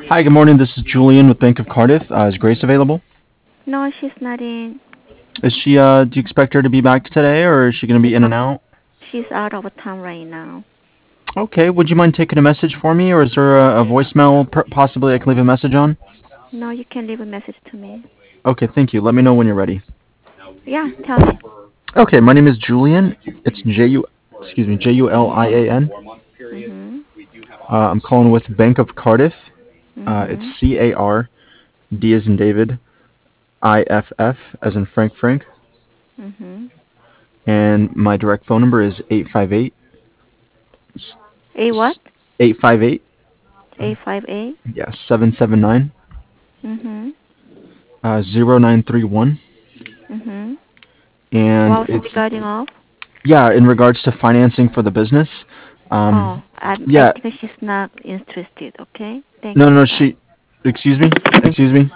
Hi, good morning. This is Julian with Bank of Cardiff. Is Grace available? No, she's not in. Is she, do you expect her to be back today, or is she going to be in and out? She's out of town right now. Okay, would you mind taking a message for me, or is there a voicemail possibly I can leave a message on? No, you can leave a message to me. Okay, thank you. Let me know when you're ready. Yeah, tell me. Okay, my name is Julian. It's Julian. Mhm. I'm calling with Bank of Cardiff. It's Mhm. CARD as in David, IFF as in Frank, Mhm. and my direct phone number is 858 A what? 858 A58. yeah 779 Mhm. 0931, Mhm. and What's it's regarding of? yeah in regards to financing for the business. Um, Oh, I yeah, think she's not interested. Okay. Thank no, no, you. no. Bye. Excuse me, excuse me.